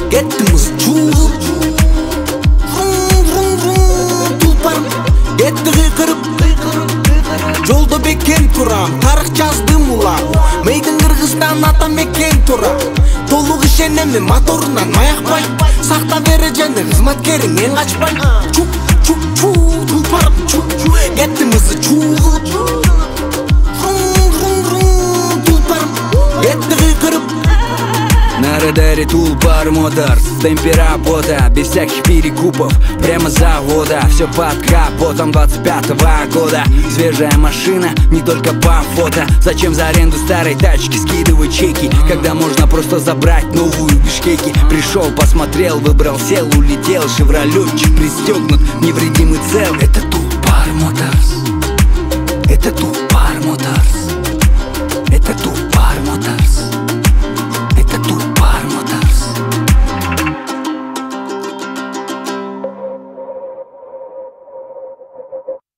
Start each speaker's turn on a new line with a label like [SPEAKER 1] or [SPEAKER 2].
[SPEAKER 1] кетти мыз чуулуп. Тулпарым кетти кыйкырып. Жолдо бекен турам, тарых жаздым улам. Мейдин Кыргызстан ата мекен тура. Толук ишенемин моторунан маякпай. Сакта бере жана кызматкериңен качпай. Чуп чуп чуп тулпарым чуп кетти мызы чуулуп. Тулпарым кетти кыйкырып.
[SPEAKER 2] Дарит Тулпар Моторс, темпе работа, без всяких перекупов, прямо с завода. Все под капотом 25-го года. Свежая машина, не только по фото. Зачем за аренду старой тачки скидывать чеки, когда можно просто забрать новую в Бишкеке? Пришел, посмотрел, выбрал, сел, улетел. Шевролетчик пристегнут, невредим